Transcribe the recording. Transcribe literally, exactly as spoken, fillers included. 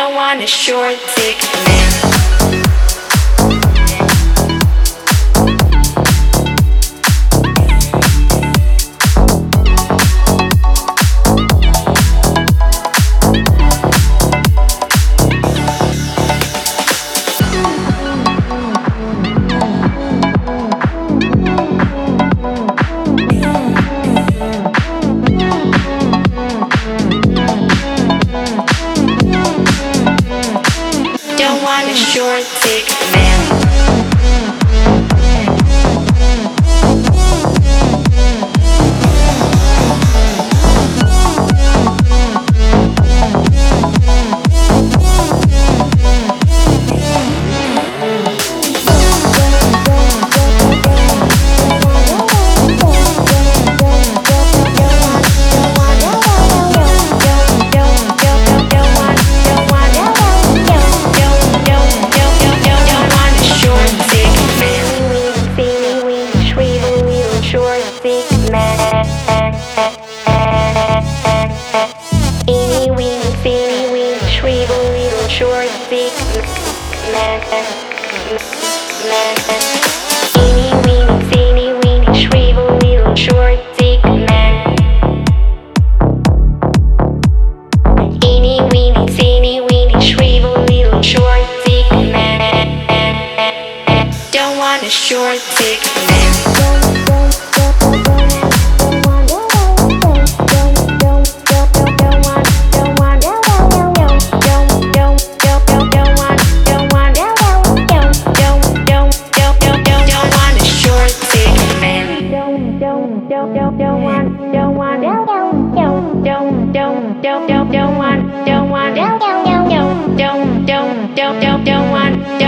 Don't want a short, thick man. Don't want a short, thick man. Short, big man, man. Eeny, weeny, teeny, weeny, shrivel, little, short, big man. Eeny, weeny, teeny, weeny, shrivel, little, short, big man. Don't want a short, big man. Don't don't don't want don't want don't don't don't don't don't don't don't want don't want don't don't don't don't don't don't don't don't want